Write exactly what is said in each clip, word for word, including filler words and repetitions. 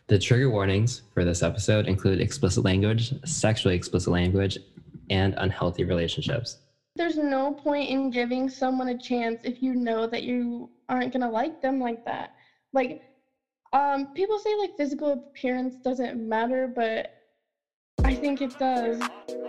The trigger warnings for this episode include explicit language, sexually explicit language, and unhealthy relationships. There's no point in giving someone a chance if you know that you aren't gonna like them like that. Like, um, people say like physical appearance doesn't matter, but I think it does.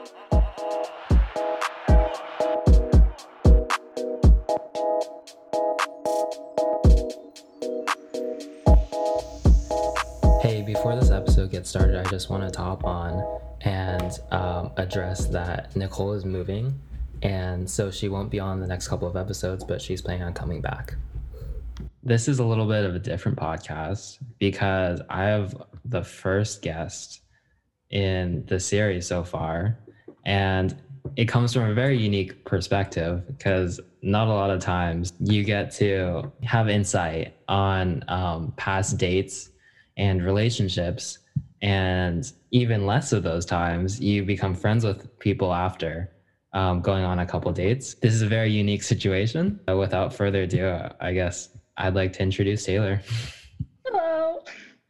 Hey, before this episode gets started, I just want to hop on and um, address that Nicole is moving, and so she won't be on the next couple of episodes, but she's planning on coming back. This is a little bit of a different podcast because I have the first guest in the series so far, and it comes from a very unique perspective because not a lot of times you get to have insight on um, past dates and relationships, and even less of those times you become friends with people after um, going on a couple dates. This is a very unique situation. Uh, without further ado, I guess I'd like to introduce Taylor. Hello.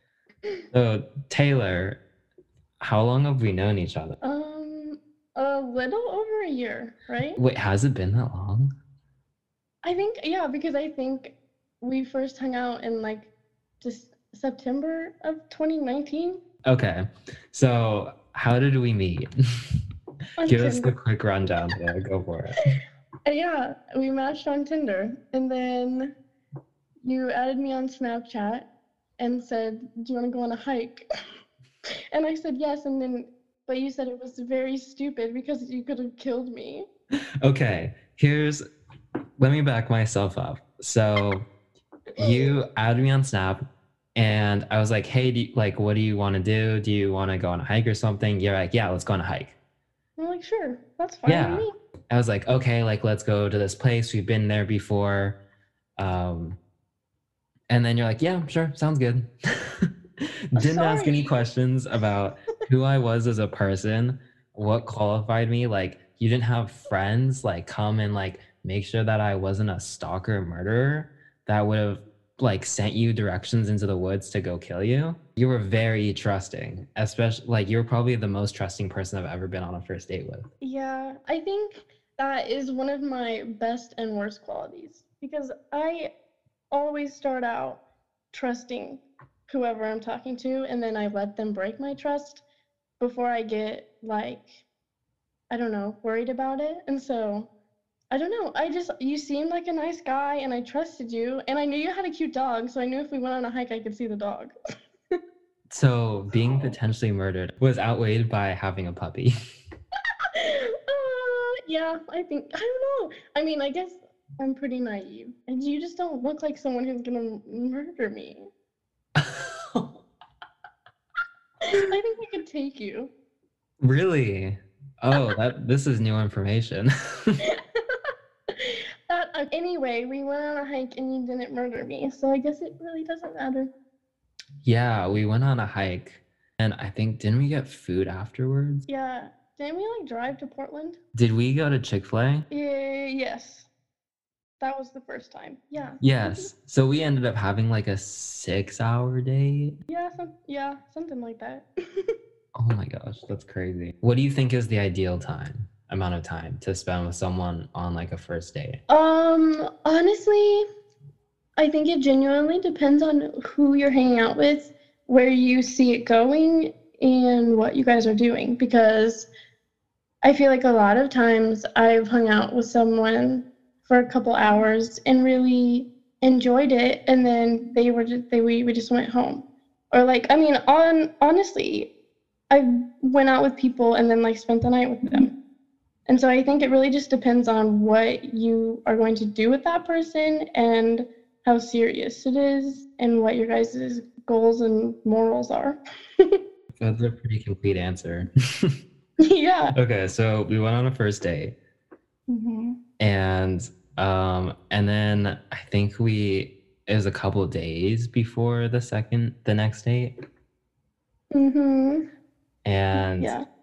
So Taylor, how long have we known each other? Um, a little over a year, right? Wait, has it been that long? I think, yeah, because I think we first hung out in like just September of twenty nineteen. Okay, so how did we meet? On Give us the Tinder. quick rundown there. Go for it. Uh, Yeah, we matched on Tinder, and then you added me on Snapchat and said, "Do you want to go on a hike?" And I said yes, and then but you said it was very stupid because you could have killed me. Okay, here's, let me back myself up. So you added me on Snap, and I was like, hey, do you, like, what do you want to do? Do you want to go on a hike or something? You're like, yeah, let's go on a hike. I'm like, sure, that's fine Yeah. with me. I was like, okay, like, let's go to this place. We've been there before. Um, and then you're like, yeah, sure, sounds good. Didn't ask any Sorry. questions about who I was as a person, what qualified me. Like, you didn't have friends like come and like make sure that I wasn't a stalker murderer that would have like sent you directions into the woods to go kill you. You were very trusting, especially like you're probably the most trusting person I've ever been on a first date with. Yeah, I think that is one of my best and worst qualities because I always start out trusting whoever I'm talking to, and then I let them break my trust before I get like, I don't know, worried about it. And so I don't know. I just, you seemed like a nice guy and I trusted you. And I knew you had a cute dog. So I knew if we went on a hike, I could see the dog. So being potentially murdered was outweighed by having a puppy. uh, yeah, I think, I don't know. I mean, I guess I'm pretty naive. And you just don't look like someone who's going to murder me. I think we could take you. Really? Oh, that this is new information. that uh, anyway, we went on a hike and you didn't murder me, so I guess it really doesn't matter. Yeah, we went on a hike, and I think, didn't we get food afterwards? Yeah, didn't we like drive to Portland? Did we go to Chick-fil-A? Yeah, yes, that was the first time. Yeah. Yes. So we ended up having like a six-hour date. Yeah, some, yeah, something like that. Oh my gosh, that's crazy. What do you think is the ideal time, amount of time to spend with someone on like a first date? Um, honestly, I think it genuinely depends on who you're hanging out with, where you see it going, and what you guys are doing. Because I feel like a lot of times I've hung out with someone for a couple hours and really enjoyed it, and then they were just, they we, we just went home. Or like, I mean, on honestly, I went out with people and then like spent the night with them. And so I think it really just depends on what you are going to do with that person and how serious it is and what your guys' goals and morals are. That's a pretty complete answer. Yeah. Okay, so we went on a first date, Mm-hmm. and um, and then I think we it was a couple of days before the second the next date, Mm-hmm. and Yeah.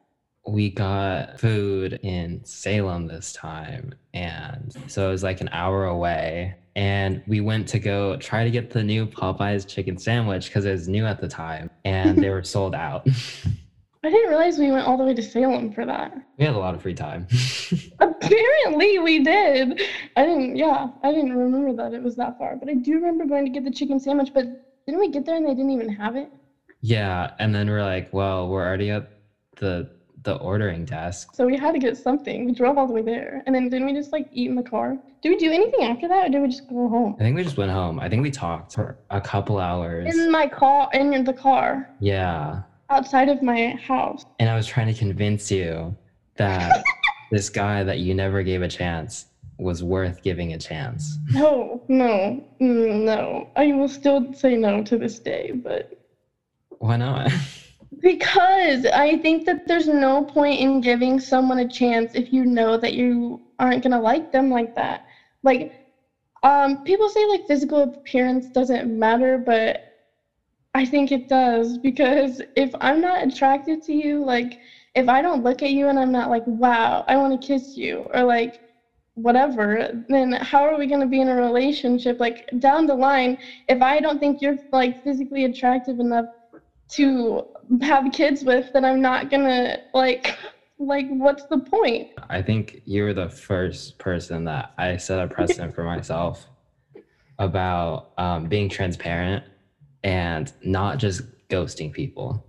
we got food in Salem this time. And so it was like an hour away. And we went to go try to get the new Popeyes chicken sandwich because it was new at the time and they were sold out. I didn't realize we went all the way to Salem for that. We had a lot of free time. Apparently we did. I didn't, yeah, I didn't remember that it was that far. But I do remember going to get the chicken sandwich, but didn't we get there and they didn't even have it? Yeah. And then we're like, well, we're already at the the ordering desk. So we had to get something. We drove all the way there. And then didn't we just like eat in the car? Did we do anything after that or did we just go home? I think we just went home. I think we talked for a couple hours. In my car, in the car. Yeah. Outside of my house. And I was trying to convince you that this guy that you never gave a chance was worth giving a chance. No, no, no. I will still say no to this day, but... Why not? Because I think that there's no point in giving someone a chance if you know that you aren't going to like them like that. Like, um, people say, like, physical appearance doesn't matter, but I think it does. Because if I'm not attracted to you, like, if I don't look at you and I'm not like, wow, I want to kiss you, or, like, whatever, then how are we going to be in a relationship? Like, down the line, if I don't think you're, like, physically attractive enough to have kids with, then I'm not gonna like like what's the point? I think you're the first person that I set a precedent for myself about um, being transparent and not just ghosting people.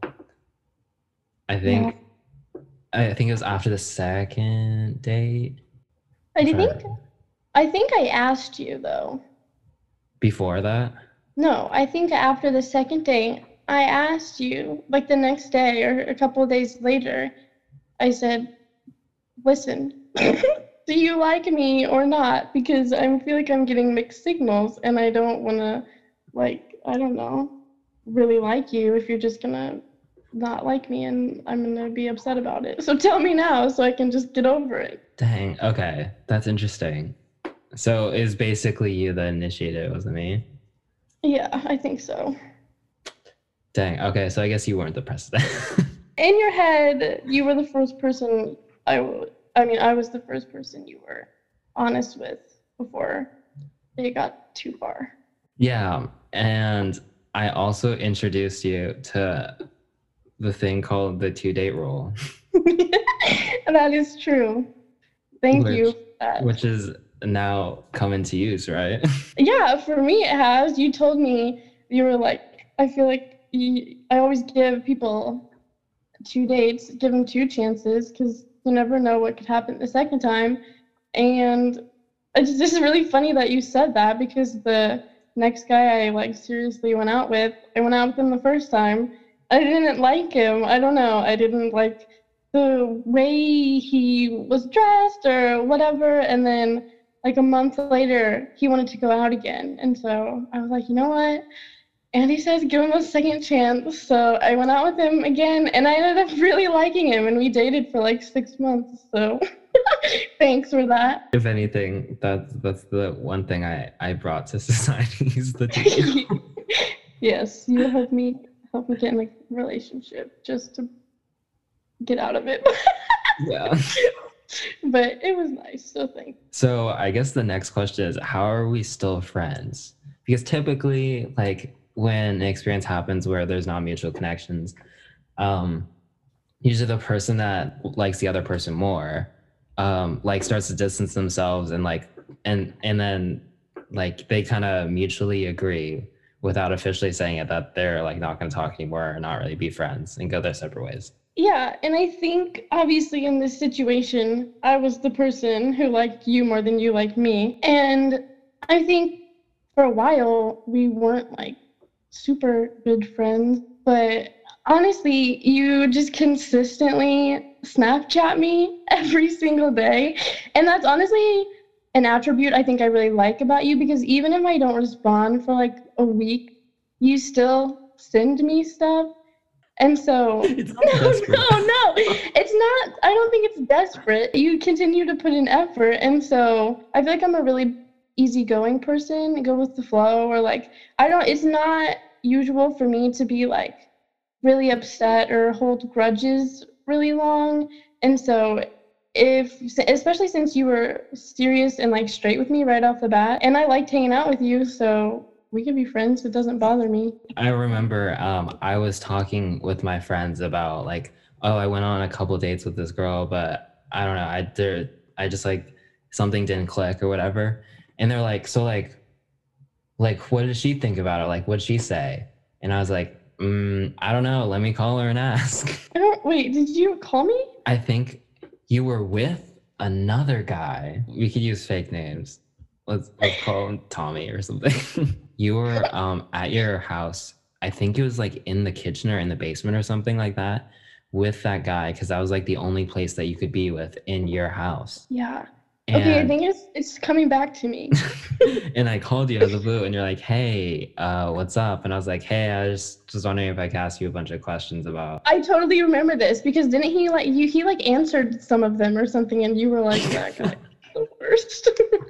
I think yeah. I think it was after the second date. I think I think I asked you though. Before that? No, I think after the second date I asked you, like the next day or a couple of days later, I said, listen, do you like me or not? Because I feel like I'm getting mixed signals and I don't want to, like, I don't know, really like you if you're just going to not like me and I'm going to be upset about it. So tell me now so I can just get over it. Dang, okay. That's interesting. So it's basically you that initiated it, wasn't me? Yeah, I think so. Dang, okay, so I guess you weren't the precedent. In your head, you were the first person I would, I mean, I was the first person you were honest with before it got too far. Yeah, and I also introduced you to the thing called the two-date rule. That is true. Thank which, you for that. Which is now come into use, right? Yeah, for me it has. You told me, you were like, I feel like I always give people two dates, give them two chances, because you never know what could happen the second time. And it's just really funny that you said that, because the next guy I like seriously went out with, I went out with him the first time. I didn't like him. I don't know. I didn't like the way he was dressed or whatever. And then like a month later, he wanted to go out again. And so I was like, you know what? Andy says give him a second chance. So I went out with him again, and I ended up really liking him, and we dated for like six months. So thanks for that. If anything, that's that's the one thing I, I brought to society is the two. Yes, you helped me help me get in a relationship just to get out of it. Yeah. But it was nice, so thanks. So I guess the next question is, how are we still friends? Because typically, like, when an experience happens where there's not mutual connections, um, usually the person that likes the other person more, um, like starts to distance themselves and like, and and then like they kind of mutually agree without officially saying it that they're like not going to talk anymore or not really be friends and go their separate ways. Yeah, and I think obviously in this situation, I was the person who liked you more than you liked me, and I think for a while we weren't like super good friends, but honestly, you just consistently Snapchat me every single day. And that's honestly an attribute I think I really like about you, because even if I don't respond for like a week, you still send me stuff. And so, It's not no, desperate. no, no, it's not, I don't think it's desperate. You continue to put in effort. And so I feel like I'm a really easygoing person, go with the flow, or like, I don't, it's not usual for me to be like really upset or hold grudges really long. And so if, especially since you were serious and like straight with me right off the bat, and I liked hanging out with you, so we can be friends. It doesn't bother me. I remember um, I was talking with my friends about like, oh, I went on a couple dates with this girl, but I don't know, I there, I just like something didn't click or whatever, and they're like, so like, like what did she think about it? Like, what'd she say? And I was like, mm, I don't know. Let me call her and ask. I don't wait. Did you call me? I think you were with another guy. We could use fake names. Let's, let's call him Tommy or something. You were um, at your house. I think it was like in the kitchen or in the basement or something like that with that guy, because that was like the only place that you could be with in your house. Yeah. And, okay, I think it's it's coming back to me. And I called you out of the blue and you're like, hey, uh, what's up? And I was like, hey, I just was wondering if I could ask you a bunch of questions about. I totally remember this because didn't he like you he like answered some of them or something and you were like, that guy the worst.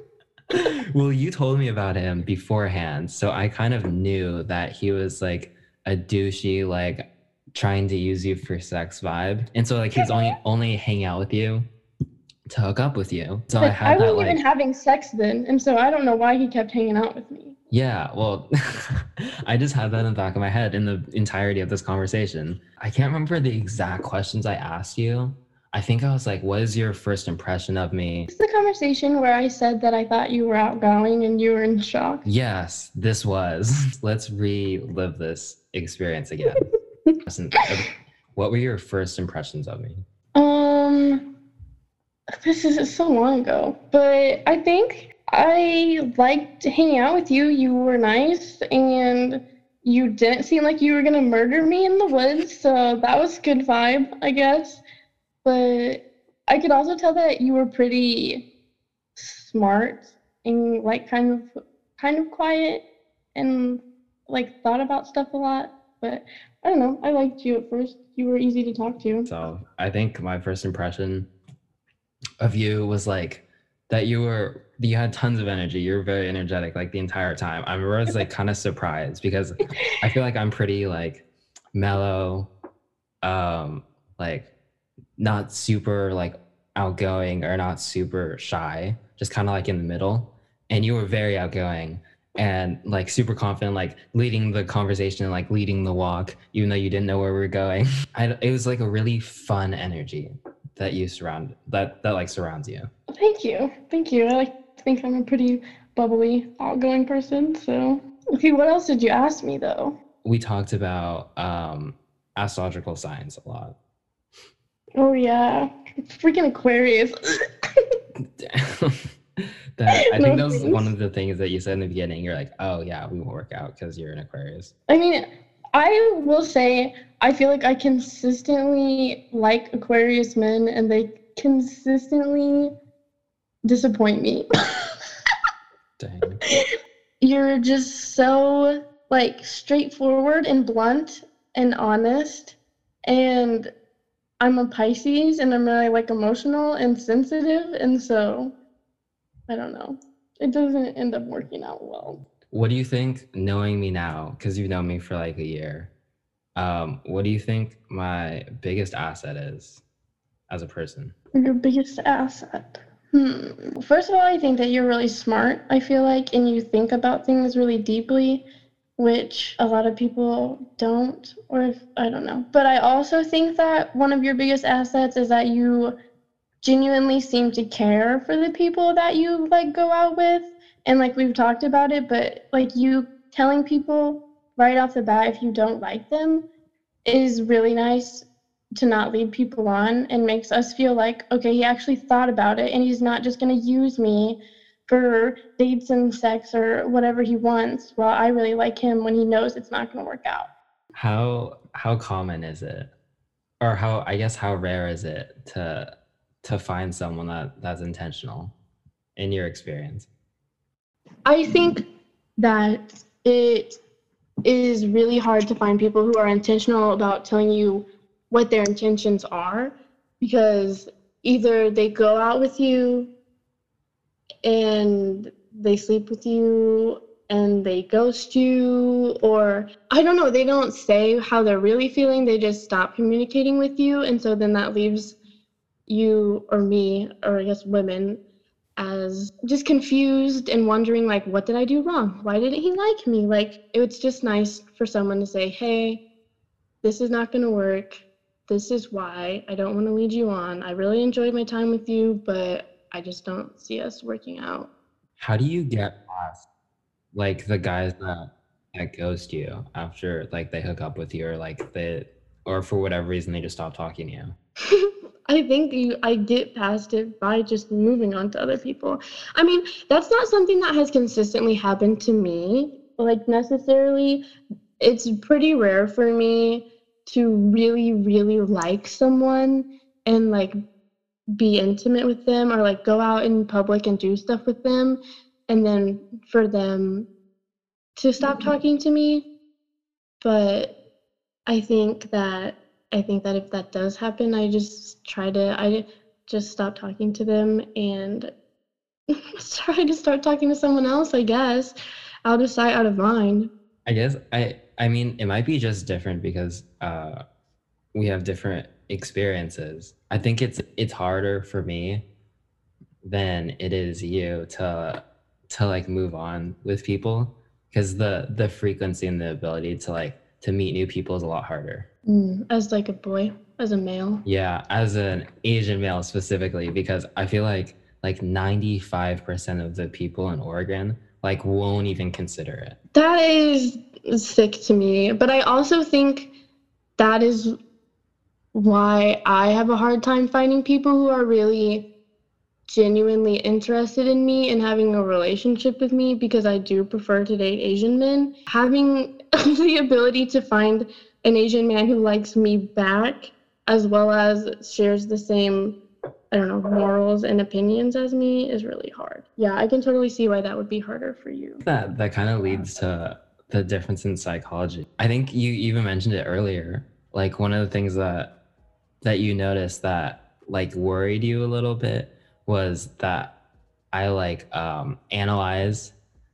Well, you told me about him beforehand, so I kind of knew that he was like a douchey, like trying to use you for sex vibe. And so like he's only only hang out with you to hook up with you. So But I had I that wasn't like even having sex then, and so I don't know why he kept hanging out with me. yeah, well, I just had that in the back of my head in the entirety of this conversation. I can't remember the exact questions I asked you. I think I was like, what is your first impression of me? It's the conversation where I said that I thought you were outgoing and you were in shock. Yes, this was. Let's relive this experience again. Listen, what were your first impressions of me? Um, this is so long ago, but I think I liked hanging out with you. You were nice and you didn't seem like you were gonna murder me in the woods, so that was good vibe, I guess. But I could also tell that you were pretty smart and like kind of kind of quiet and like thought about stuff a lot. But I don't know, I liked you at first. You were easy to talk to. So I think my first impression of you was like that you were you had tons of energy. You were very energetic like the entire time. I remember I was like kind of surprised because I feel like I'm pretty like mellow, um, like not super like outgoing or not super shy, just kind of like in the middle. And you were very outgoing and like super confident, like leading the conversation and like leading the walk, even though you didn't know where we were going. I, it was like a really fun energy that you surround that that like surrounds you. Thank you. Thank you. I like to think I'm a pretty bubbly, outgoing person. So, okay, what else did you ask me though? We talked about um, astrological signs a lot. Oh yeah, freaking Aquarius. that I No think that was thanks. one of the things that you said in the beginning. You're like, oh yeah, we won't work out because you're an Aquarius. I mean, I will say I feel like I consistently like Aquarius men, and they consistently disappoint me. Dang. You're just so like straightforward and blunt and honest, and I'm a Pisces and I'm really like emotional and sensitive, and so I don't know. It doesn't end up working out well. What do you think, knowing me now, because you've known me for like a year, um, what do you think my biggest asset is as a person? Your biggest asset. Hmm. First of all, I think that you're really smart, I feel like, and you think about things really deeply, which a lot of people don't, or if, I don't know. But I also think that one of your biggest assets is that you genuinely seem to care for the people that you like go out with. And like we've talked about it, but like you telling people right off the bat if you don't like them is really nice to not lead people on, and makes us feel like, okay, he actually thought about it and he's not just going to use me for dates and sex or whatever he wants. Well, I really like him when he knows it's not going to work out. How how common is it, or how I guess how rare is it to to find someone that that's intentional, in your experience? I think that it is really hard to find people who are intentional about telling you what their intentions are, because either they go out with you and they sleep with you and they ghost you, or I don't know, they don't say how they're really feeling, they just stop communicating with you, and so then that leaves you or me, or I guess women, as just confused and wondering, like, what did I do wrong? Why didn't he like me? Like, it's just nice for someone to say, hey, this is not going to work. This is why. I don't want to lead you on. I really enjoyed my time with you, but I just don't see us working out. How do you get past like the guys that that ghost you after like they hook up with you, or like they, or for whatever reason they just stop talking to you? I think you, I get past it by just moving on to other people. I mean, that's not something that has consistently happened to me, like necessarily. It's pretty rare for me to really, really like someone and like be intimate with them, or like go out in public and do stuff with them, and then for them to stop talking to me. But I think that I think that if that does happen, I just try to I just stop talking to them and try to start talking to someone else, I guess. Out of sight, out of mind. I guess I I mean it might be just different because uh we have different experiences. I think it's it's harder for me than it is you to to like move on with people, because the the frequency and the ability to like to meet new people is a lot harder. Mm, as like a boy, as a male. Yeah, as an Asian male specifically, because I feel like like ninety-five percent of the people in Oregon like won't even consider it. That is sick to me. But I also think that is why I have a hard time finding people who are really genuinely interested in me and having a relationship with me, because I do prefer to date Asian men. Having the ability to find an Asian man who likes me back, as well as shares the same, I don't know, morals and opinions as me, is really hard. Yeah, I can totally see why that would be harder for you. That that kind of leads to the difference in psychology. I think you even mentioned it earlier. Like one of the things that that you noticed that like worried you a little bit was that I like um analyze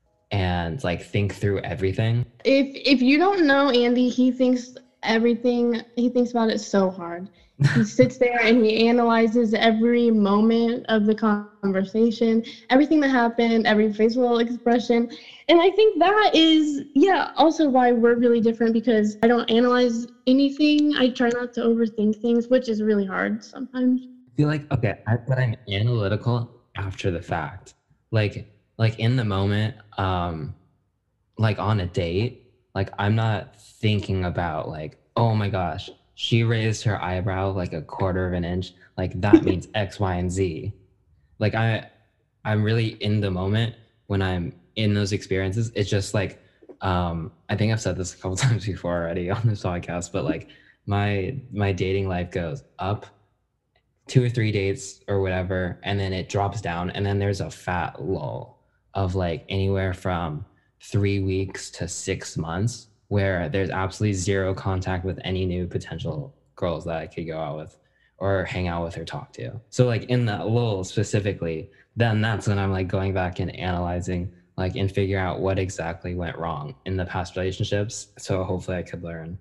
and like think through everything. If if you don't know Andy, he thinks everything, he thinks about it so hard. He sits there and he analyzes every moment of the conversation, everything that happened, every facial expression. And I think that is, yeah, also why we're really different, because I don't analyze anything. I try not to overthink things, which is really hard sometimes. I feel like, okay, I, but I'm analytical after the fact. Like, like in the moment, um, like on a date, like I'm not thinking about like, oh my gosh, she raised her eyebrow like a quarter of an inch. Like that means X, Y, and Z. Like I, I'm really in the moment when I'm in those experiences. It's just like, um, I think I've said this a couple times before already on this podcast, but like my my dating life goes up, two or three dates or whatever, and then it drops down, and then there's a fat lull of like anywhere from three weeks to six months where there's absolutely zero contact with any new potential girls that I could go out with or hang out with or talk to. So like in that lull specifically, then that's when I'm like going back and analyzing like and figure out what exactly went wrong in the past relationships. So hopefully I could learn.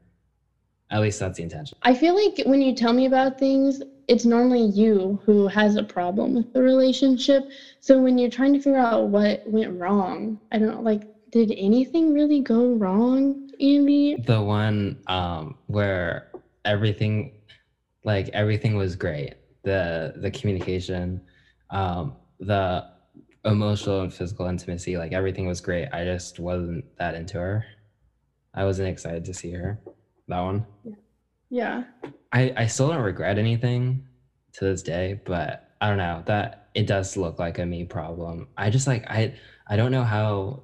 At least that's the intention. I feel like when you tell me about things, it's normally you who has a problem with the relationship. So when you're trying to figure out what went wrong, I don't know, like, did anything really go wrong, Andy? The one um, where everything, like everything was great. The the communication, um, the emotional and physical intimacy, like everything was great. I just wasn't that into her. I wasn't excited to see her. That one. Yeah. I, I still don't regret anything to this day, but I don't know, that it does look like a me problem. I just like I I don't know how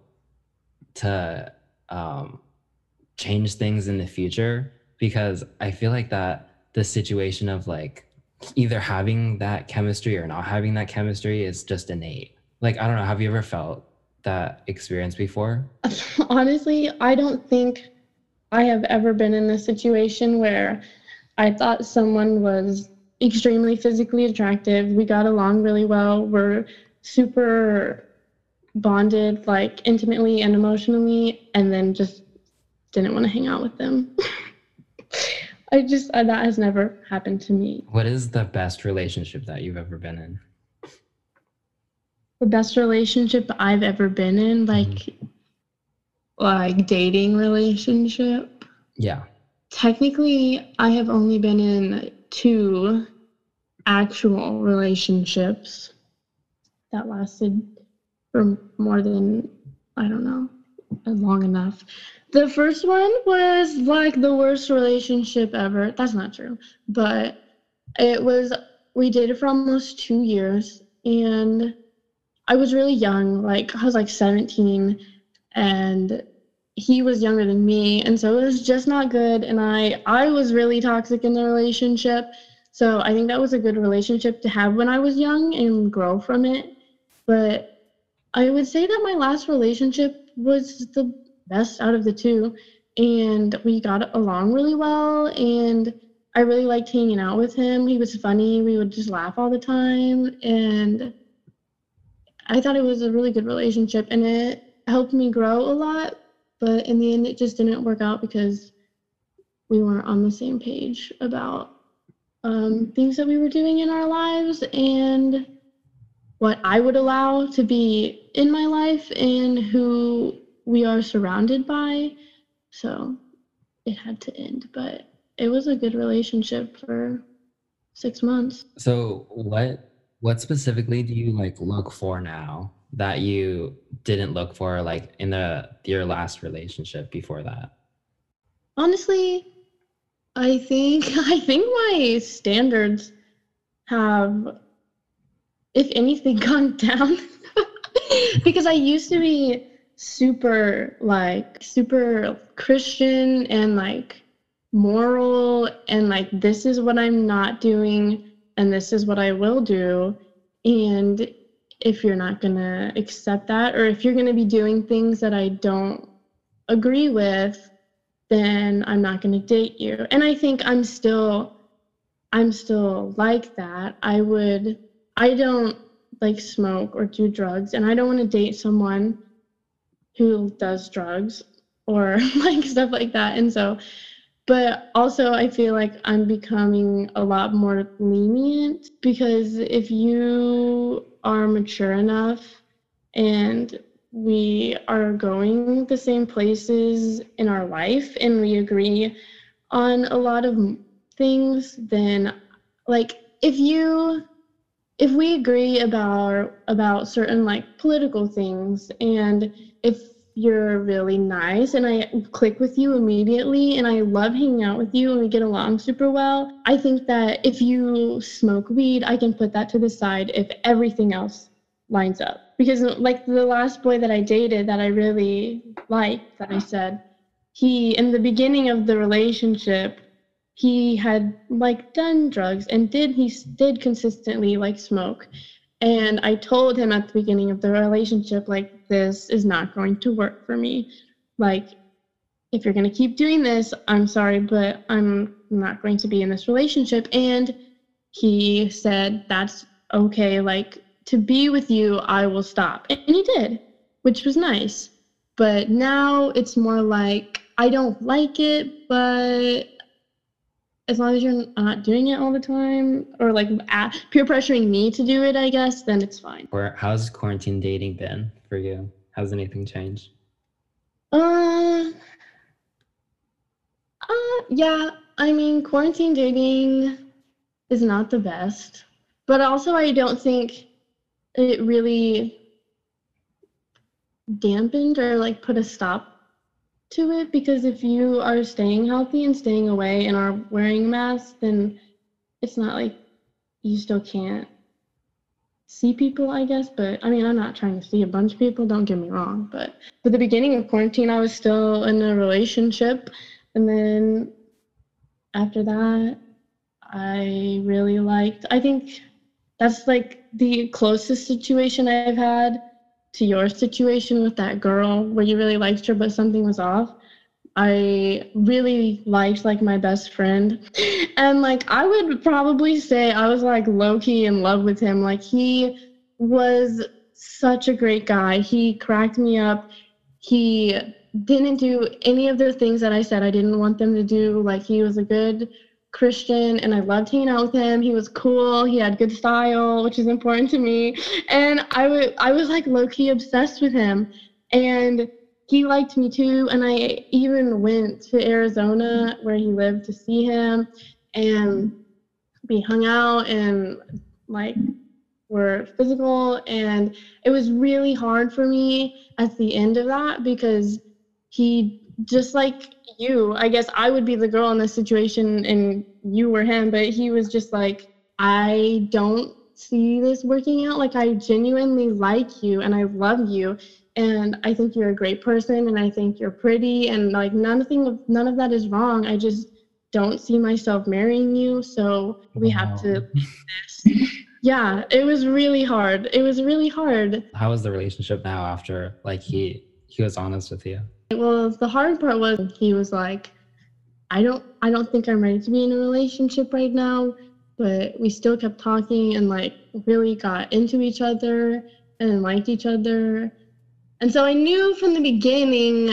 to um change things in the future, because I feel like that the situation of like either having that chemistry or not having that chemistry is just innate. Like I don't know, have you ever felt that experience before? Honestly, I don't think I have ever been in a situation where I thought someone was extremely physically attractive. We got along really well. We're super bonded, like intimately and emotionally, and then just didn't want to hang out with them. I just, uh, that has never happened to me. What is the best relationship that you've ever been in? The best relationship I've ever been in, like, mm-hmm. like dating relationship. Yeah. Technically, I have only been in two actual relationships that lasted for more than, I don't know, long enough. The first one was like the worst relationship ever. That's not true. But it was, we dated for almost two years and I was really young. Like I was like seventeen and he was younger than me. And so it was just not good. And I, I was really toxic in the relationship. So I think that was a good relationship to have when I was young and grow from it. But I would say that my last relationship was the best out of the two. And we got along really well. And I really liked hanging out with him. He was funny. We would just laugh all the time. And I thought it was a really good relationship. And it helped me grow a lot. But in the end, it just didn't work out because we weren't on the same page about um, things that we were doing in our lives and what I would allow to be in my life and who we are surrounded by. So it had to end, but it was a good relationship for six months. So what what specifically do you like look for now that you didn't look for like in the your last relationship before that? Honestly, I think I think my standards have, if anything, gone down because I used to be super like super Christian and like moral and like this is what I'm not doing and this is what I will do, and if you're not gonna accept that or if you're gonna be doing things that I don't agree with, then I'm not gonna date you. And I think I'm still I'm still like that. I would I don't like smoke or do drugs, and I don't want to date someone who does drugs or like stuff like that. And so, but also I feel like I'm becoming a lot more lenient because if you are mature enough and we are going the same places in our life and we agree on a lot of things, then like if you if we agree about about certain like political things, and if you're really nice and I click with you immediately and I love hanging out with you and we get along super well, I think that if you smoke weed, I can put that to the side if everything else lines up. Because like the last boy that I dated that I really liked, that I said, he, in the beginning of the relationship, he had like done drugs and did he did consistently like smoke. And I told him at the beginning of the relationship, like, this is not going to work for me. Like, if you're going to keep doing this, I'm sorry, but I'm not going to be in this relationship. And he said, that's okay. Like, to be with you, I will stop. And he did, which was nice. But now it's more like, I don't like it, but as long as you're not doing it all the time or like peer pressuring me to do it, I guess, then it's fine. Or how's quarantine dating been for you? Has anything changed? Uh, uh, yeah, I mean, quarantine dating is not the best, but also I don't think it really dampened or like put a stop to it, because if you are staying healthy and staying away and are wearing masks, then it's not like you still can't see people, I guess. But I mean, I'm not trying to see a bunch of people, don't get me wrong, but at the beginning of quarantine I was still in a relationship, and then after that I really liked, I think that's like the closest situation I've had to your situation with that girl where you really liked her but something was off. I really liked like my best friend, and like I would probably say I was like low-key in love with him. Like he was such a great guy. He cracked me up. He didn't do any of the things that I said I didn't want them to do. Like, he was a good Christian and I loved hanging out with him. He was cool. He had good style, which is important to me. And I, w- I was like low-key obsessed with him. And he liked me too. And I even went to Arizona where he lived to see him. And we hung out and like were physical. And it was really hard for me at the end of that because he, just like you, I guess I would be the girl in this situation and you were him, but he was just like, I don't see this working out. Like, I genuinely like you and I love you and I think you're a great person and I think you're pretty and like nothing of none of that is wrong. I just don't see myself marrying you, so we Wow. have to leave this. Yeah, it was really hard. It was really hard. How is the relationship now after like he he was honest with you? Well, the hard part was he was like, I don't I don't think I'm ready to be in a relationship right now, but we still kept talking and like really got into each other and liked each other. And so I knew from the beginning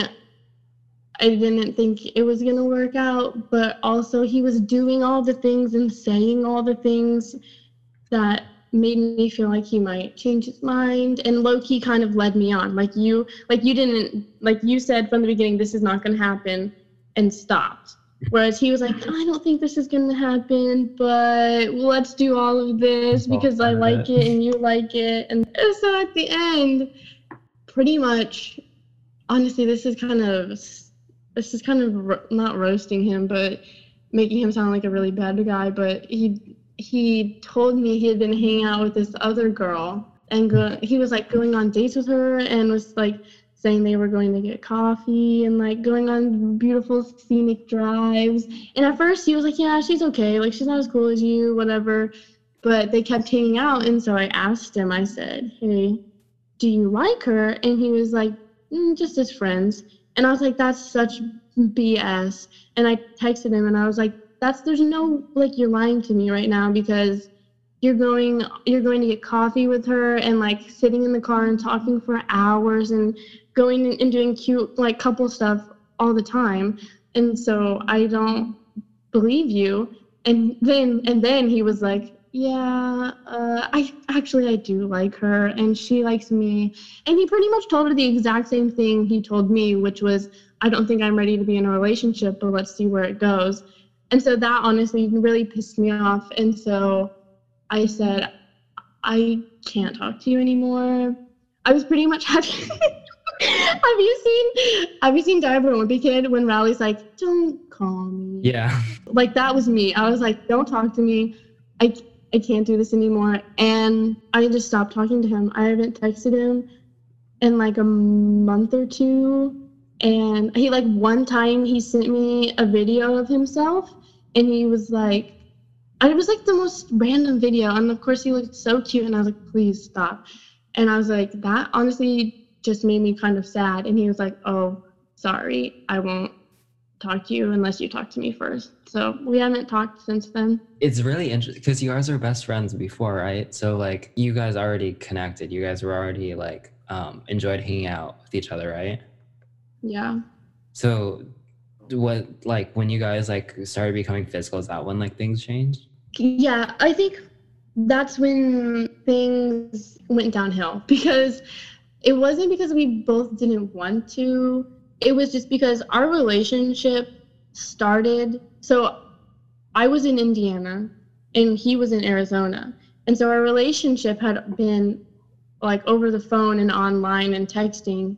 I didn't think it was going to work out, but also he was doing all the things and saying all the things that made me feel like he might change his mind, and low-key kind of led me on. Like you, like you didn't, like you said from the beginning, this is not going to happen, and stopped. Whereas he was like, I don't think this is going to happen, but let's do all of this because I like it and you like it. And so at the end, pretty much, honestly, this is kind of, this is kind of ro- not roasting him, but making him sound like a really bad guy, but he, he told me he had been hanging out with this other girl and go, he was like going on dates with her and was like saying they were going to get coffee and like going on beautiful scenic drives. And at first he was like, yeah, she's okay. Like, she's not as cool as you, whatever. But they kept hanging out. And so I asked him, I said, hey, do you like her? And he was like, mm, just as friends. And I was like, that's such B S. And I texted him and I was like, that's, there's no, like, you're lying to me right now because you're going, you're going to get coffee with her and like sitting in the car and talking for hours and going and doing cute, like, couple stuff all the time. And so I don't believe you. And then, and then he was like, yeah, uh, I actually, I do like her and she likes me. And he pretty much told her the exact same thing he told me, which was, I don't think I'm ready to be in a relationship, but let's see where it goes. And so that honestly really pissed me off. And so I said, I can't talk to you anymore. I was pretty much happy. Have you seen Have you seen Diver Wimpy Kid when Riley's like, don't call me? Yeah. Like, that was me. I was like, don't talk to me. I, I can't do this anymore. And I just stopped talking to him. I haven't texted him in like a month or two. And he, like, one time he sent me a video of himself and he was like, and it was like the most random video. And of course he looked so cute and I was like, please stop. And I was like, that honestly just made me kind of sad. And he was like, oh, sorry, I won't talk to you unless you talk to me first. So we haven't talked since then. It's really interesting because you guys were best friends before, right? So like you guys already connected. You guys were already like um, enjoyed hanging out with each other, right? Yeah. So what, like when you guys like started becoming physical, is that when like things changed? Yeah, I think that's when things went downhill because it wasn't because we both didn't want to. It was just because our relationship started. So I was in Indiana and he was in Arizona. And so our relationship had been like over the phone and online and texting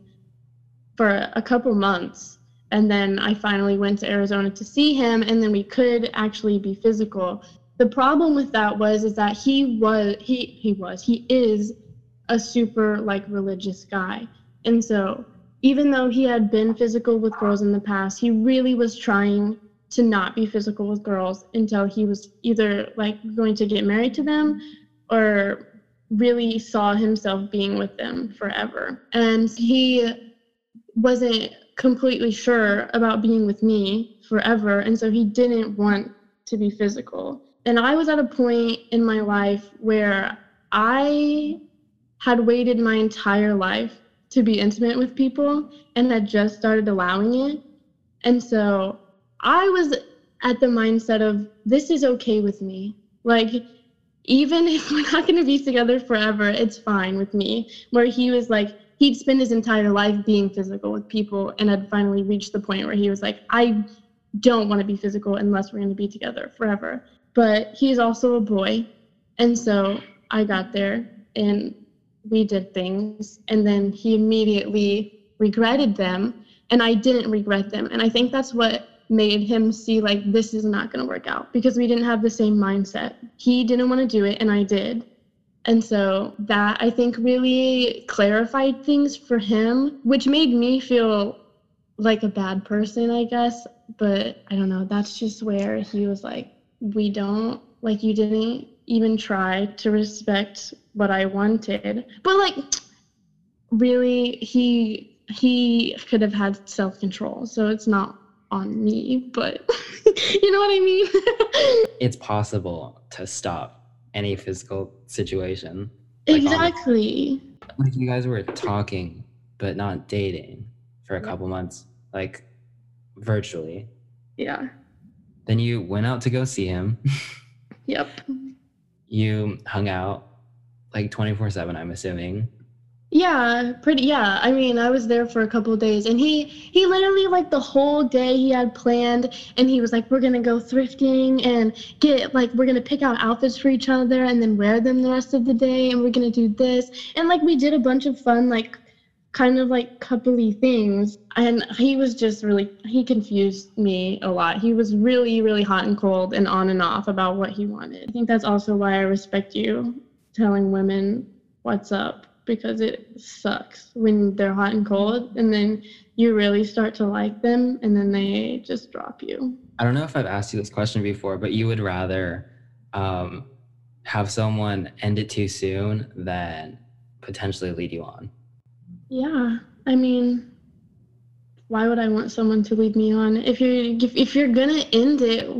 for a couple months. And then I finally went to Arizona to see him, and then we could actually be physical. The problem with that was is that he was he he was he is a super like religious guy. And so even though he had been physical with girls in the past, he really was trying to not be physical with girls until he was either like going to get married to them or really saw himself being with them forever. And he wasn't completely sure about being with me forever, and so he didn't want to be physical. And I was at a point in my life where I had waited my entire life to be intimate with people and had just started allowing it. And so I was at the mindset of, this is okay with me. Like, even if we're not going to be together forever, it's fine with me. Where he was like, he'd spend his entire life being physical with people and had finally reached the point where he was like, I don't want to be physical unless we're going to be together forever. But he's also a boy. And so I got there and we did things. And then he immediately regretted them. And I didn't regret them. And I think that's what made him see like, this is not going to work out, because we didn't have the same mindset. He didn't want to do it and I did. And so that, I think, really clarified things for him, which made me feel like a bad person, I guess. But I don't know, that's just where he was like, we don't, like, you didn't even try to respect what I wanted. But like, really, he he could have had self-control, so it's not on me, but you know what I mean? It's possible to stop any physical situation. Like, exactly. On, like, you guys were talking, but not dating for a couple months, like, virtually. Yeah. Then you went out to go see him. Yep. You hung out, like, twenty-four seven, I'm assuming. Yeah, pretty, yeah. I mean, I was there for a couple of days, and he, he literally, like, the whole day he had planned, and he was like, we're going to go thrifting and get, like, we're going to pick out outfits for each other and then wear them the rest of the day, and we're going to do this. And, like, we did a bunch of fun, like, kind of, like, couple-y things, and he was just really, he confused me a lot. He was really, really hot and cold and on and off about what he wanted. I think that's also why I respect you telling women what's up, because it sucks when they're hot and cold and then you really start to like them and then they just drop you. I don't know if I've asked you this question before, but you would rather um, have someone end it too soon than potentially lead you on. Yeah, I mean, why would I want someone to lead me on? If you're if, if you're gonna end it,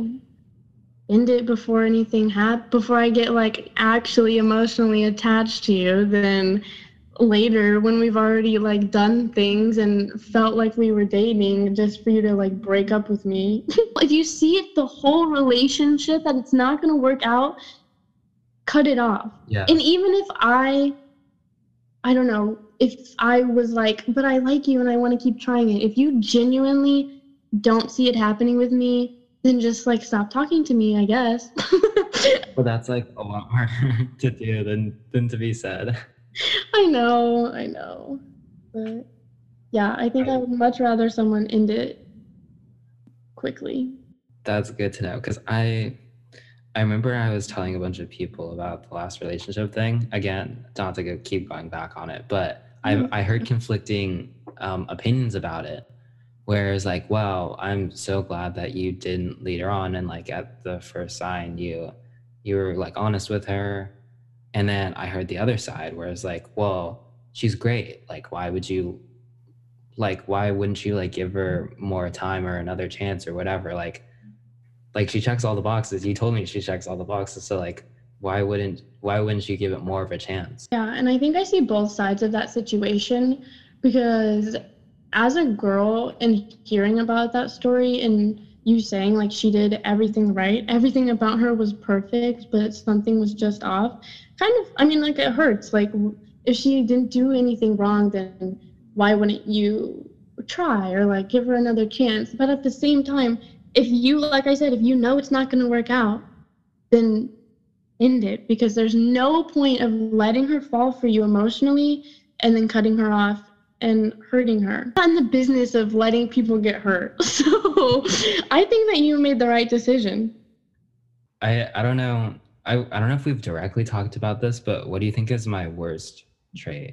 end it before anything happens, before I get like actually emotionally attached to you, then later when we've already like done things and felt like we were dating, just for you to like break up with me. If you see it, the whole relationship, that it's not going to work out, cut it off. Yeah. And even if I, I don't know, if I was like, but I like you and I want to keep trying it. If you genuinely don't see it happening with me, then just like stop talking to me, I guess. Well, that's like a lot harder to do than than to be said. I know, I know. But yeah, I think I would much rather someone end it quickly. That's good to know, because I I remember I was telling a bunch of people about the last relationship thing. Again, not to go, keep going back on it, but mm-hmm. I I heard conflicting um, opinions about it. Whereas like, wow, I'm so glad that you didn't lead her on, and like at the first sign you you were like honest with her. And then I heard the other side where it's like, well, she's great. Like, why would you like why wouldn't you like give her more time or another chance or whatever? Like like she checks all the boxes. You told me she checks all the boxes. So like why wouldn't why wouldn't you give it more of a chance? Yeah, and I think I see both sides of that situation, because as a girl and hearing about that story and you saying like she did everything right, everything about her was perfect, but something was just off, kind of, I mean, like it hurts. Like if she didn't do anything wrong, then why wouldn't you try or like give her another chance? But at the same time, if you, like I said, if you know it's not going to work out, then end it, because there's no point of letting her fall for you emotionally and then cutting her off and hurting her. I'm in the business of letting people get hurt. So I think that you made the right decision. I I don't know. I, I don't know if we've directly talked about this, but what do you think is my worst trait?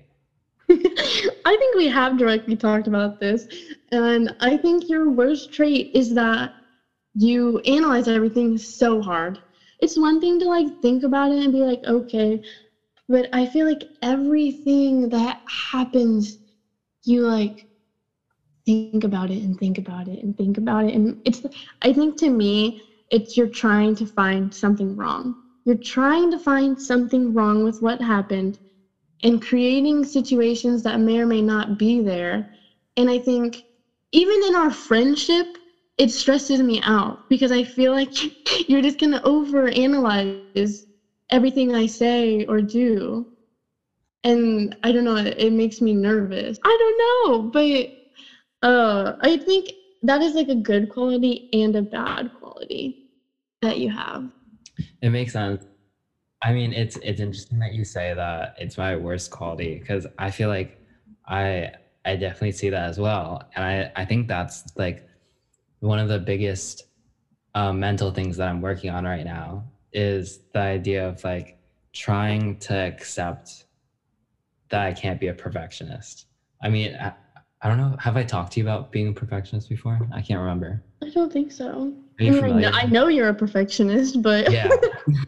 I think we have directly talked about this. And I think your worst trait is that you analyze everything so hard. It's one thing to like think about it and be like, okay, but I feel like everything that happens, you like think about it and think about it and think about it. And it's, I think to me, it's you're trying to find something wrong. You're trying to find something wrong with what happened. and creating situations that may or may not be there. And I think even in our friendship, it stresses me out because I feel like you're just going to overanalyze everything I say or do. And I don't know, it, it makes me nervous. I don't know, but uh, I think that is like a good quality and a bad quality that you have. It makes sense. I mean, it's it's interesting that you say that it's my worst quality because I feel like I I definitely see that as well, and I I think that's like one of the biggest um, mental things that I'm working on right now is the idea of like trying to accept that I can't be a perfectionist. I mean, I, I don't know. Have I talked to you about being a perfectionist before? I can't remember. I don't think so. Are I you mean, I know, familiar? I know you're a perfectionist, but Yeah.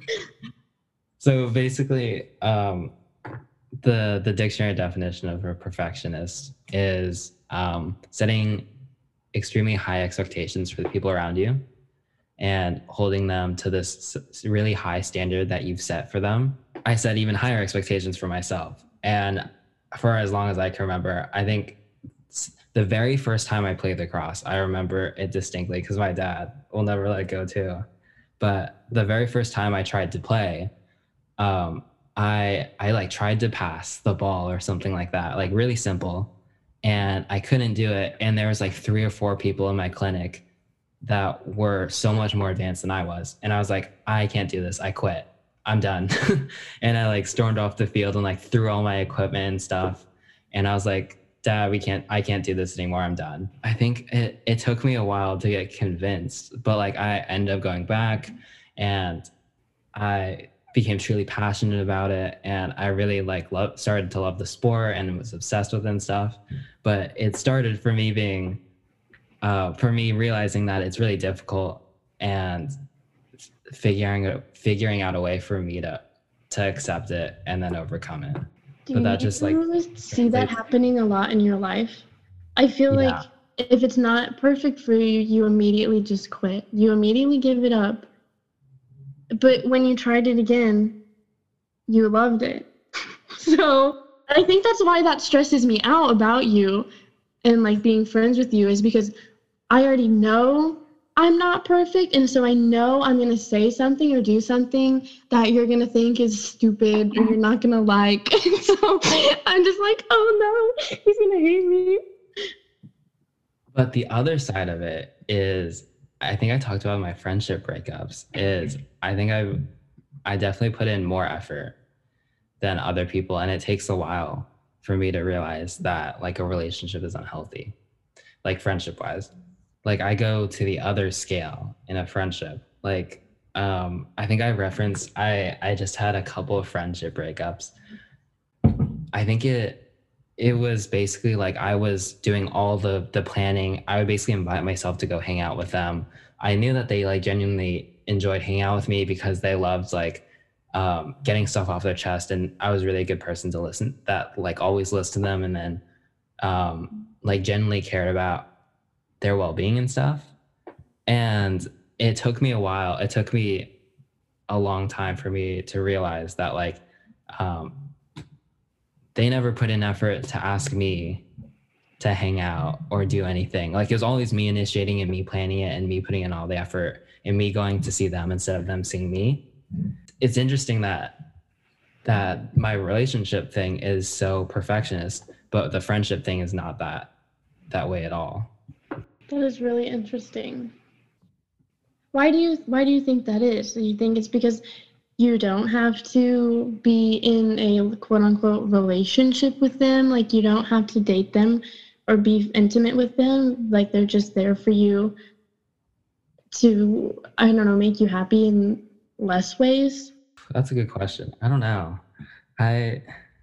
So basically, um, the the dictionary definition of a perfectionist is um, setting extremely high expectations for the people around you and holding them to this really high standard that you've set for them. I set even higher expectations for myself. And for as long as I can remember, I think the very first time I played lacrosse, I remember it distinctly because my dad will never let it go too. But the very first time I tried to play, um, I I like tried to pass the ball or something like that, like really simple, and I couldn't do it. And there was like three or four people in my clinic that were so much more advanced than I was, and I was like, I can't do this. I quit. I'm done. And I like stormed off the field and like threw all my equipment and stuff. And I was like, Dad, we can't. I can't do this anymore. I'm done. I think it it took me a while to get convinced, but like I ended up going back, and I became truly passionate about it, and I really like love started to love the sport and was obsessed with it and stuff. But it started for me being uh, for me realizing that it's really difficult and figuring figuring out a way for me to to accept it and then overcome it. do But that you just like see that translates. happening a lot in your life? I feel like Yeah. if it's not perfect for you, you immediately just quit. You immediately give it up. But when you tried it again, you loved it. So I think that's why that stresses me out about you and like being friends with you is because I already know I'm not perfect. And so I know I'm going to say something or do something that you're going to think is stupid or you're not going to like. So I'm just like, oh no, he's going to hate me. But the other side of it is, I think I talked about my friendship breakups, is I think I I definitely put in more effort than other people, and it takes a while for me to realize that like a relationship is unhealthy, like friendship wise. Like I go to the other scale in a friendship. Like um I think I referenced I I just had a couple of friendship breakups. I think it it was basically like I was doing all the the planning. I would basically invite myself to go hang out with them. I knew that they like genuinely enjoyed hanging out with me because they loved like um, getting stuff off their chest, and I was really a good person to listen. That like always listened to them, and then um, like genuinely cared about their well being and stuff. And it took me a while. It took me a long time for me to realize that like um, they never put in effort to ask me to hang out or do anything. Like it was always me initiating and me planning it and me putting in all the effort and me going to see them instead of them seeing me. It's interesting that that my relationship thing is so perfectionist, but the friendship thing is not that that way at all. That is really interesting. Why do you why do you think that is? Do you think it's because you don't have to be in a quote unquote relationship with them? Like you don't have to date them or be intimate with them? Like they're just there for you to, I don't know, make you happy in less ways? That's a good question. I don't know. I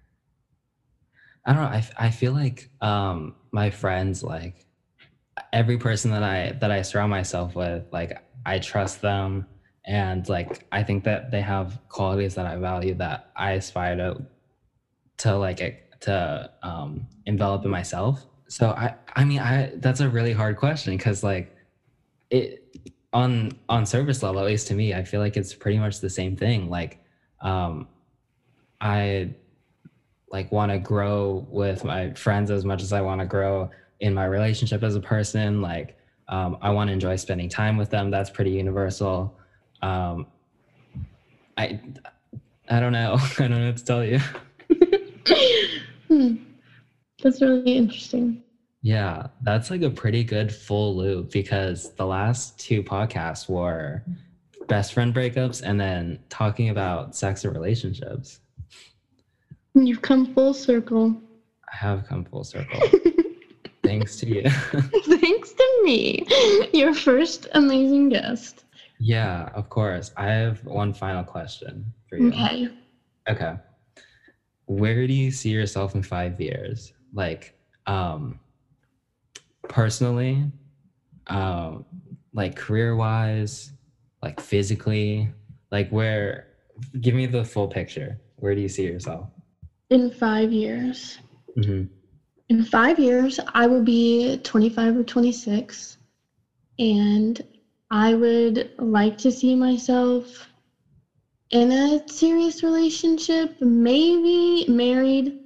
I don't know. I, I feel like um my friends, like every person that I that I surround myself with, like I trust them, and like I think that they have qualities that I value that I aspire to to like e- to um envelop in myself. So I I mean I that's a really hard question because like it on on surface level, at least to me, I feel like it's pretty much the same thing. Like um I like want to grow with my friends as much as I want to grow in my relationship as a person. Like um, I want to enjoy spending time with them. That's pretty universal. Um, I I don't know. I don't know what to tell you. hmm. That's really interesting. Yeah, that's like a pretty good full loop because the last two podcasts were best friend breakups and then talking about sex and relationships. You've come full circle. I have come full circle. Thanks to you. Thanks to me, your first amazing guest. Yeah, of course. I have one final question for you. Okay. Okay. Where do you see yourself in five years? Like, um, personally, um, like career-wise, like physically, like where, give me the full picture. Where do you see yourself? In five years. Mm-hmm. In five years, I will be twenty-five or twenty-six, and I would like to see myself in a serious relationship, maybe married,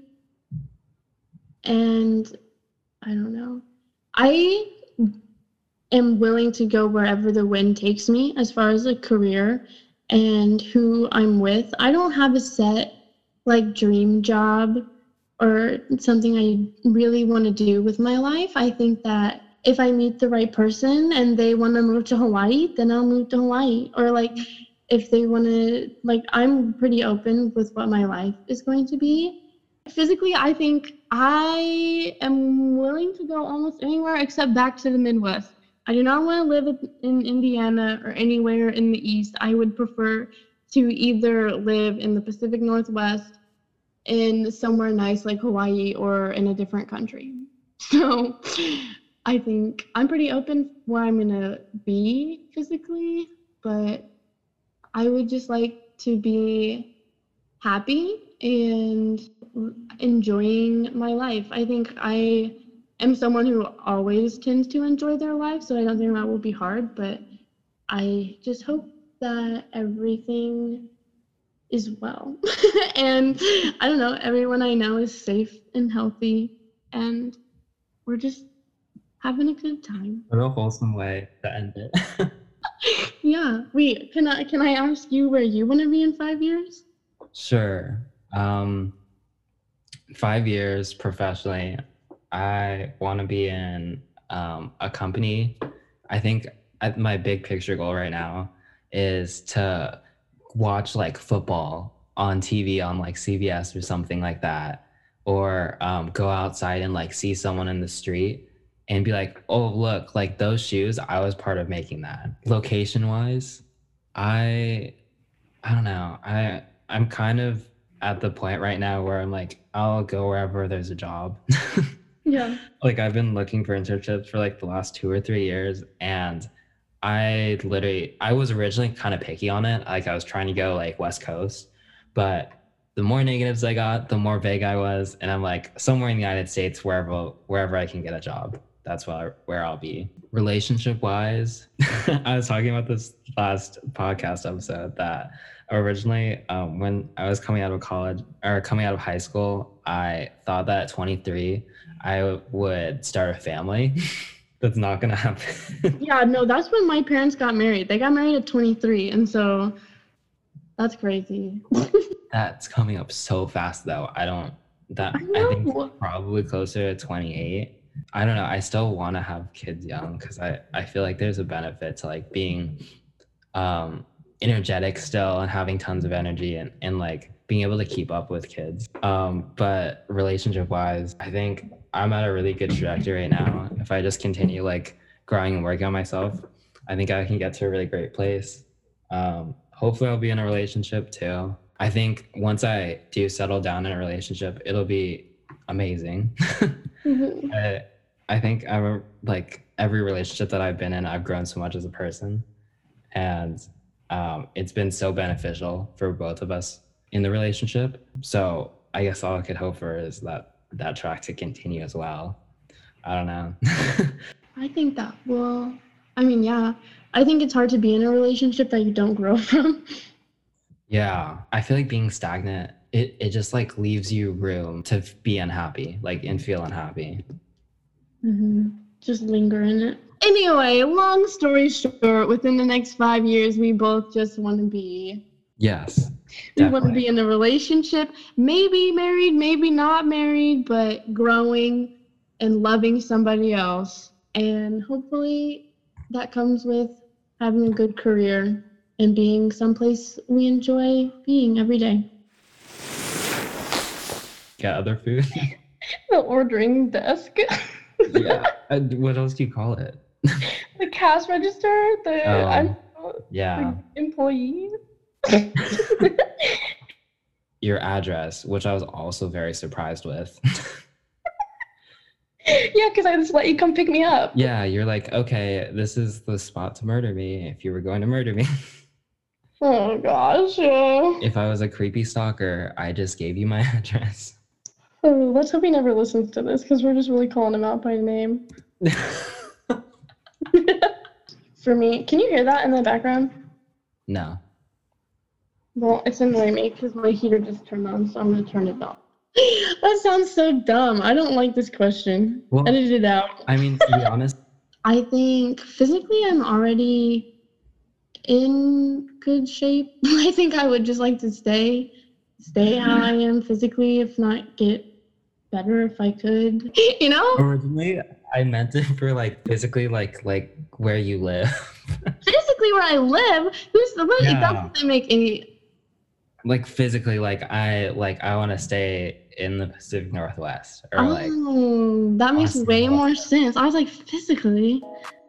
and I don't know. I am willing to go wherever the wind takes me as far as a career and who I'm with. I don't have a set like dream job or something I really want to do with my life. I think that if I meet the right person and they want to move to Hawaii, then I'll move to Hawaii. Or like if they want to, like I'm pretty open with what my life is going to be. Physically, I think I am willing to go almost anywhere except back to the Midwest. I do not want to live in Indiana or anywhere in the East. I would prefer to either live in the Pacific Northwest, in somewhere nice like Hawaii, or in a different country. So I think I'm pretty open where I'm going to be physically, but I would just like to be happy and enjoying my life. I think I am someone who always tends to enjoy their life, so I don't think that will be hard, but I just hope that everything is well. And I don't know, everyone I know is safe and healthy, and we're just having a good time. What a wholesome way to end it. Yeah. Wait, can I can I ask you where you want to be in five years? Sure. Um, five years professionally, I want to be in um, a company. I think I, my big picture goal right now is to watch like football on T V on like C B S or something like that, or um, go outside and like see someone in the street and be like, oh, look, like those shoes, I was part of making that. Location wise, I, I don't know. I, I'm kind of at the point right now where I'm like, I'll go wherever there's a job. Yeah. Like I've been looking for internships for like the last two or three years, and I literally, I was originally kind of picky on it. Like I was trying to go like West Coast, but the more negatives I got, the more vague I was. And I'm like, somewhere in the United States, wherever, wherever I can get a job, that's where, where I'll be. Relationship wise, I was talking about this last podcast episode that originally um, when I was coming out of college or coming out of high school, I thought that at twenty-three, I would start a family. That's not gonna happen. Yeah, no, that's when my parents got married. They got married at twenty-three, and so that's crazy. That's coming up so fast though. I don't that I I, think know. probably closer to twenty-eight. I don't know. I still want to have kids young because I, I feel like there's a benefit to like being um energetic still and having tons of energy and, and like being able to keep up with kids. Um, but relationship wise, I think I'm at a really good trajectory right now. If I just continue like growing and working on myself, I think I can get to a really great place. Um, hopefully I'll be in a relationship too. I think once I do settle down in a relationship, it'll be amazing. Mhm. I, I think I'm like every relationship that I've been in, I've grown so much as a person, and um, it's been so beneficial for both of us in the relationship. So I guess all I could hope for is that that track to continue as well. I don't know. I think that will, I mean, yeah, I think it's hard to be in a relationship that you don't grow from. Yeah, I feel like being stagnant it, it just like leaves you room to be unhappy, like and feel unhappy. Mm-hmm. Just linger in it. Anyway, long story short, within the next five years, we both just want to be. Yes. We want to be in a relationship, maybe married, maybe not married, but growing and loving somebody else. And hopefully that comes with having a good career and being someplace we enjoy being every day. Got other food? The ordering desk. Yeah. Uh, what else do you call it? The cash register. The Oh, I'm yeah. the employee. Your address, which I was also very surprised with. Yeah, because I just let you come pick me up. Yeah, you're like, okay, this is the spot to murder me if you were going to murder me. Oh gosh. Uh, If I was a creepy stalker, I just gave you my address. oh, let's hope he never listens to this because we're just really calling him out by name. For me, can you hear that in the background? No. Well, it's annoying me because my heater just turned on, so I'm gonna turn it off. That sounds so dumb. I don't like this question. Well, Edit it out. I mean, to be honest, I think physically I'm already in good shape. I think I would just like to stay, stay how I am physically, if not get better if I could. You know? originally I meant it for like physically, like like where you live. Physically where I live, who's the really Yeah. that doesn't make any. Like physically, like I like I want to stay in the Pacific Northwest, or like Oh, that makes Austin, way Texas. more sense. I was like, physically.